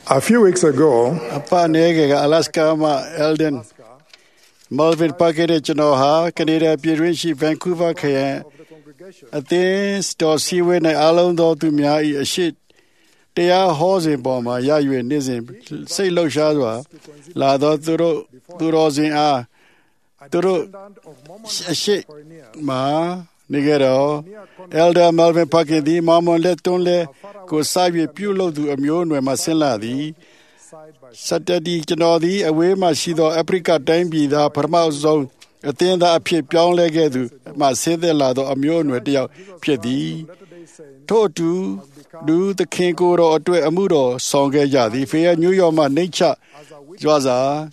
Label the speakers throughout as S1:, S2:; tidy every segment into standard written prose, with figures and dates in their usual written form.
S1: A few weeks ago,
S2: Alaska Eldon Melvin Packet Genoha, Canada Pirinshi, Vancouver Kaya, a thin store seaway alone though to me a shit. They are horsing bomber, Yayu and Nizim, say low shadwa, Lado Durozin are Duro a shit ma. Nigero, Elder Melvin Packet, the Mamma let only go side with Pulo to a mule with Marcella. Saturday, Janodi, away my shido, Africa, time be the Permao zone, a thing that appear beyond legged, Marcella Lado, a mule with the Piedi. Totu, do the king go or to a mudo, song a yadi, fair New York man nature, Jaza.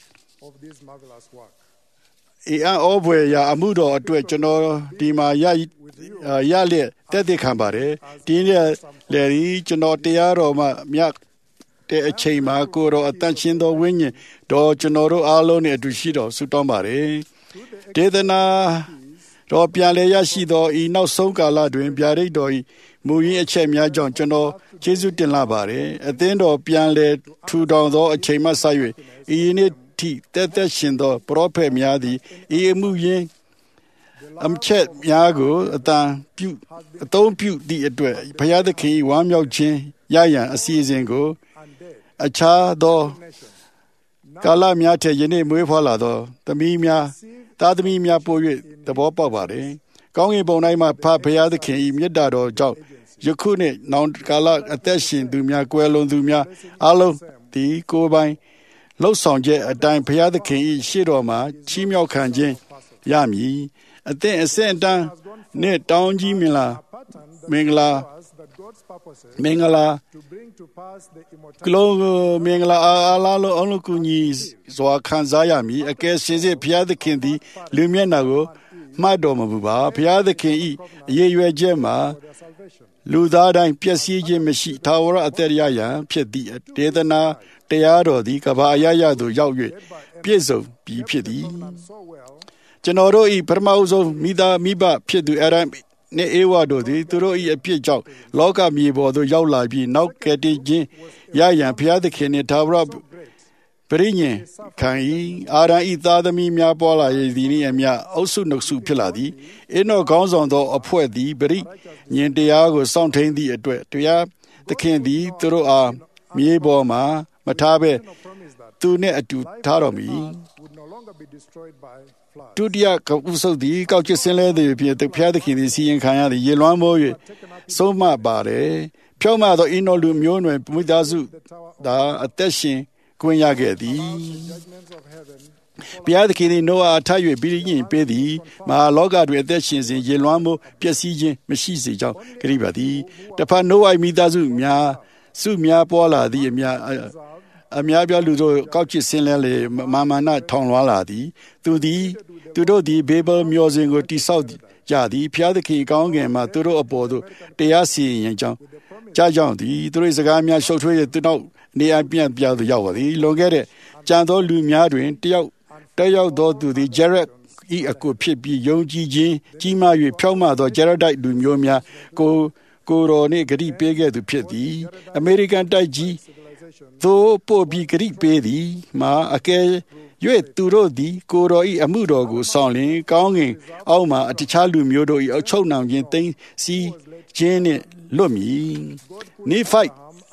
S2: Over ya amudo to a channel, Dima Yale, Teddy Cambare, Dina Larry, Chanotiaro, Miak, Te Chema, Kuro, attention do win, do Chanoro alone at Dushido, Sutomare. Dedana, do Piale Yashido, no Soka Ladwin, Biare doi, Mui Chemia John Chano, Jesu de Labare, at the end of Piale, 2 down though a Chema Sayu, in it. That shindo proper miadi e muye chet yago a don't pute the adwe payada key 1 milk chin yaya a season go a cha do Kala miate yene muevala do the mimia that mimia poet the bopa body going bonai my payada key midado job you couldn't non Kala attention do mia quello do mia allo the go by Low song jet a dime pay the king, Shiroma, Chimio Kanjin, Yami, a then a sent down near down Jimila, Mingala, Glow Mingala, Alalo Onukunis, Zoa Kanzayami, a guess she's a Pia the Kindi, Lumianago, my domabuba, Pia the king, ye gemma. Ludada in Piasi Mashi Tower at Teriaya, Piedi, Dedana, Tearo, the Cabaya do Yawi, Piezo, P. Piedi. Genoro e Permauso, Mida, Miba, Piedu Aram, Ne Ewado, the Turo e Piejo, Loca Mibo, the Yaula be now Kati, Yaya, Pia the Kenny Tower, Perigne, Kai, Ara Ita the Mimia Bola, Dini, and Mia, also no supiladi, Eno Gonzondo, a poeti, Beri. Nientiago something the adwet, the candy, Turo Mieboma, Matabe, Tune atu Taromi. Tudia Kauso di Kauchesele, the Piadikin, the Sea and Kaya, the Yelamo, Soma Bare, Pioma, the Inolumion, Mudazu, da Ateshin, Quenyagedi. Piadiki no atayu billion pedi, ma logad with actions in Yelamo, Piasiji, Machisi, Gribadi, the Pano I midazu mia, Sumia Pola, the Amiabia Ludo, Couchi Sinele, Mamana Tonwaladi, to the Babel Musing or Tisau Jadi, Piadiki Gong and Maturo Abodo, they are seeing and Jajan, the Turisagami showed to know near Pian Piado Yawadi, Longere, Jando Lumiadwin, Tayo do to the Jared E. a good pipi, young Gigi, Jima, Poma, the Jaredite Lumia, go negri pega to Piedi, American Taiji, though poor big pedi, ma, a care, you at Turodi, Koro E. Amudo go sounding, gonging, Alma at the Chalumiodo, a chonam yen, see Jane Lumi. Ni fight.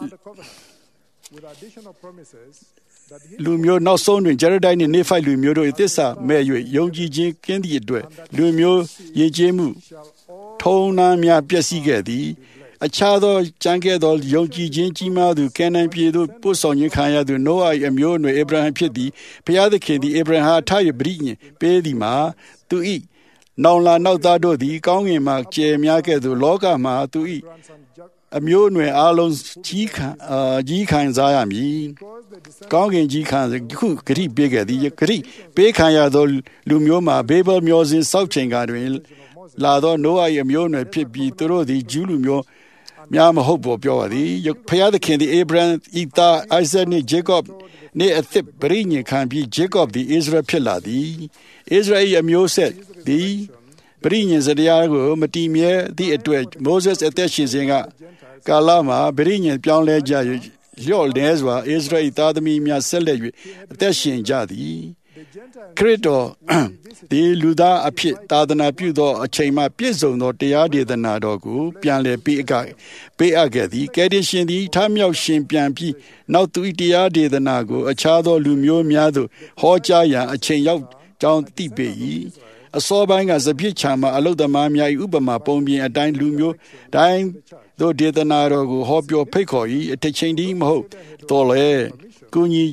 S2: With additional promises. Lumio now soon in Jaredine in Nephi Lumio Itessa, Mayu, Yogi Jin Candy Dwe, Lumio Yejemu, Tona Mia Piasigedi, a chado Jangedo, Yogi Jin Jima, do Canan Piedo, Puson Kaya, do Noah, Amio, Abraham Piedi, Piada Candy, Abraham Tire Brini, Pedima, to eat. Now la no dado di Gongi Mark Jemiaka, do Logama to eat. A mule alons G can Zayami. Gong G can cook bigger the Kri, Bekaya do Lumioma, Babel Musin Southing Gadwin, Lado Noa Yamione Pipi Toro the Julumio, Miam Hobo Biodi, Payada Candy Abraham, Ita, Isaac, Jacob, near a thick Brini can be Jacob the Israel Piladi. Israel Amio said, the Brini Zadiago, Matimia, the Edward, Moses at the Shizinga. Kalama, Bering and Pion Leja, လျော့လဲစွာဣသရေလသားသမီးများဆက်လက်၍အသက်ရှင်ကြသည်ခရစ်တော်ဒီလူသားအဖြစ်သာသနာပြုသောအချိန်မှပြည့်စုံသောတရားဒေသနာတော်ကိုပြန်လည်ပေးအပ်ခဲ့သည်ကယ်တင်ရှင်သည်ထမြောက်ရှင်ပြန်ပြီးနောက်သူ၏တရားဒေသနာကိုအခြားသောလူမျိုးများသို့ဟောကြားရန်အချိန်ရောက်ကြောင်းသိပေ၏အစောပိုင်းကစပြစ်ချာမှာအလုသမားများ၏ဥပမာပုံပြင်အတိုင်းလူမျိုးတိုင်းသို့ဒေသနာတော်ကိုဟောပြောဖိတ်ခေါ်၏အချိန်တည်းမဟုတ်တော်လေကုညီ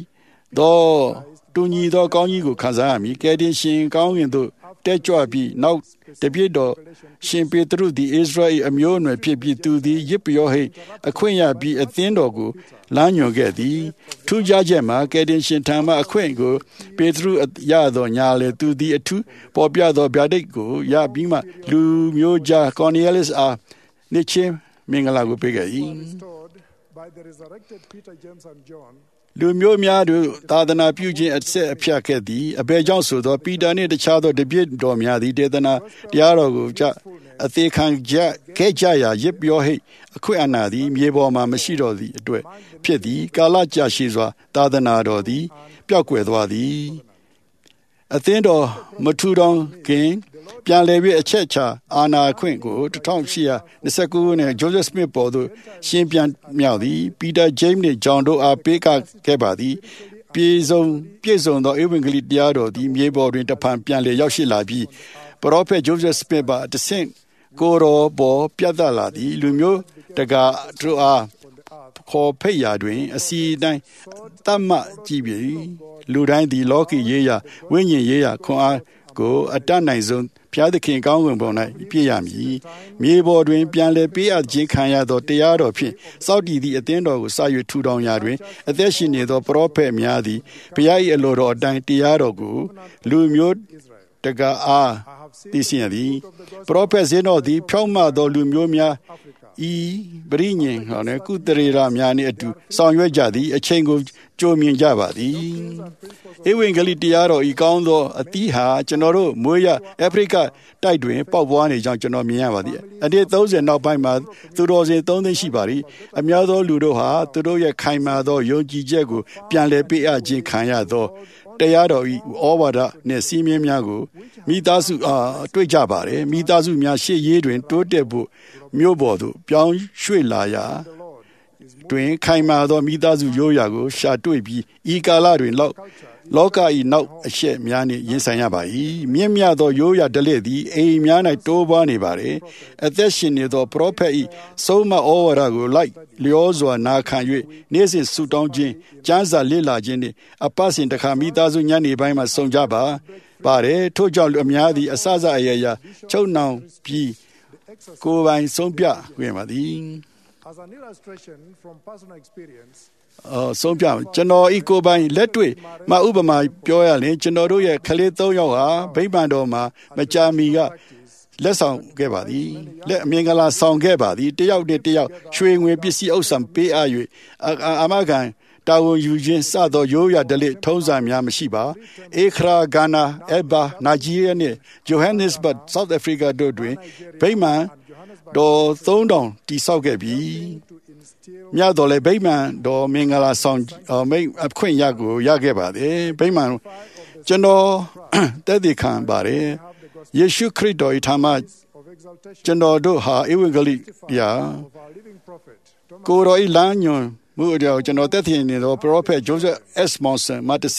S2: သောကောင်းကြီးကိုခံစားရမည်ကယ်တင်ရှင်ကောင်းကင်သို့တက်ကြွပြီးနောက်တပြည့်တော်ရှင်ပေတရုသည်ဣသရေလအမျိုးအနွယ်ဖြစ်ပြီးသူသည်ယစ်ပယောဟိတ်အခွင့်ရပြီးအသင်းတော်ကိုလမ်းညွှန်ခဲ့သည်ထူးခြားချက်မှာကယ်တင်ရှင်ထံမှအခွင့်ကိုပေတရုရသောညာလေသူသည်အထူးပေါ်ပြသောဗျာဒိတ်ကိုရပြီးမှလူမျိုးကြားကော်နီယလစ်အားနေ့ချင်းမင်္ဂလာကိုပေးခဲ့၏လူမျိုးများတို့သာသနာပြုခြင်းအဆက်အဖြတ်ခဲ့သည်အဘယ်ကြောင့်ဆိုသောပီတာနှင့်တခြားသောတပည့်တော်များသည်ဒေသနာတရားတော်ကိုအသေးခံခဲ့ကြရာရစ်ပြောဟိတ်အခွင့်အာဏာသည်မြေပေါ်မှာမရှိတော့သည့်အတွက်ဖြစ်သည်ကာလကြာရှည်စွာသာသနာတော်သည်ပျောက်ကွယ်သွားသည်အသင်းတော်မထူထောင်ခင်ပြန်လည်ပြီးအချက်ချာအာနာခွင့်ကို1829ခုနှစ်ဂျိုးဇက်စမစ်ပေါ်သို့ရှင်းပြန်မြောက်သည်ပီတာဂျိမ်းနှင့်ဂျွန်တို့အားပေးခဲ့ပါသည်ပြည့်စုံသောဧဝံဂေလိတရားတော်သည်မြေပေါ်တွင်တဖန်ပြန်လည်ရောက်ရှိလာပြီးပရောဖက်ဂျိုးဇက်စမစ်ပါတဆင့်ကိုရောပေါ်ပြတ်သက်လာသည်လူမျိုးတကာတို့အားခေါ်ဖိတ်ရာတွင်အစီအတိုင်းတတ်မှကြည့်ပြီးလူတိုင်းသည်လောကီရေးရာဝိညာဉ်ရေးရာခွန်အားကိုအတတ်နိုင်ဆုံးဖျားသခင်ကောင်းကင်ဘုံ၌ပြည့်ရမည်မြေပေါ်တွင်ပြန်လည်ပေးအပ်ခြင်းခံရသောတရားတော်ဖြင့်စောင့်တည်သည့်အသင်းတော်ကိုစာ၍ထူထောင်ရာတွင်အသက်ရှင်နေသောပရောဖက်များသည်ဘုရား၏အလိုတော်အတိုင်းတရားတော်ကိုလူမျိုးတကာအားသိရှိရသည်ပရောဖက်ဇင်းတော်သည်ဖြောင့်မတ်သောလူမျိုးများဤပရိညင်ဟောကုတရေရာများနှင့်အတူဆောင်ရွက်ကြသည်အချိန်ကိုကြိုမြင်ကြပါသည်ဧဝံဂေလိတရားတော်ဤကောင်းသောအသီးဟာကျွန်တော်တို့မွေးရအာဖရိကတိုက်တွင်ပေါက်ပွားနေကြောင်းကျွန်တော်မြင်ရပါသည်အနှစ်30နောက်ပိုင်းမှာသူတော်စင်3သိန်းရှိပါသည်အများသောလူတို့ဟာသူတို့ရဲ့ခိုင်မာသောယုံကြည်ချက်ကိုပြန်လည်ပေးအပ်ခြင်းခံရသောတရားတော်ဤဩဝါဒနှင့်စီးမြင်များကိုမိသားစုတွေ့ကြပါတယ်မိသားစုများရှေ့ရေးတွင်တိုးတက်ဖို့မြို့ပေါ်သို့ပြောင်းရွှေ့လာရာတွင်ခိုင်မာသောမိသားစုရိုးရာကိုရှာတွေ့ပြီးဤကာလတွင်လောက၏နောက်အရှက်များနှင့်ရင်ဆိုင်ရပါ၏မြင့်မြတ်သောရိုးရာဓလေ့သည်အိမ်များ၌တိုးပွားနေပါれအသက်ရှင်နေသောပရောဖက်၏ဆုံးမဩဝါဒကိုလိုက်လျောစွာနာခံ၍နေ့စဉ်ဆုတောင်းခြင်းကျမ်းစာလေ့လာခြင်းနှင့်အပတ်စဉ်တစ်ခါမိသားစုညနေပိုင်းမှာဆုံကြပါတယ်ထို့ကြောင့်အများသည်အစအရာရာချုပ်နှောင်ပြီးကိုယ်ပိုင်ဆုံးပြခွင့်ပါသည်
S1: As an illustration from personal experience
S2: ဆုံးပြကျွန်တော်ဤကိုယ်ပိုင်လက်တွေ့မဥပမာပြောရရင်ကျွန်တော်တို့ရဲ့ကလေး3ယောက်ဟာဗိမာန်တော်မှာမကြာမီကလက်ဆောင်ခဲ့ပါသည်လက်အမြင်ကလာဆောင်ခဲ့ပါသည်တယောက်နဲ့တယောက်ရွှေငွေပစ္စည်းဥစ္စာပေးအပ်၍အမကန်တာဝန်ယူခြင်းစသောရိုးရာဓလေ့ထုံးစံများမရှိပါအခရာဂါနာအယ်ဘာနာဂျီးရီးယားနဲ့ဂျိုဟန်နက်စ်ဘတ်ဆောက်အာဖရိကတို့တွင်ဗိမာန်တော်3000တိဆောက်ခဲ့ပြီးမြတ်တော်လည်းဗိမာန်တော်မင်္ဂလာဆောင်မိတ်အခွင့်ရကိုရခဲ့ပါတယ်ဗိမာန်ကျွန်တော်တက်တည်ခံပါတယ်ယေရှုခရစ်တော်၏ထာမကျွန်တော်တို့ဟာဧဝံဂေလိတရားကိုယ်တော်၏လမ်းညွှန်မှုအကြောင်းကျွန်တော်တက်တည်နေသောပရောဖက်ဂျိုးဇက် S. Monson မတဆ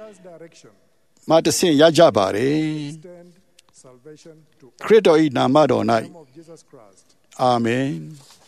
S2: င့်ရကြပါတယ်ခရစ်တော်၏နာမတော်၌အာမင်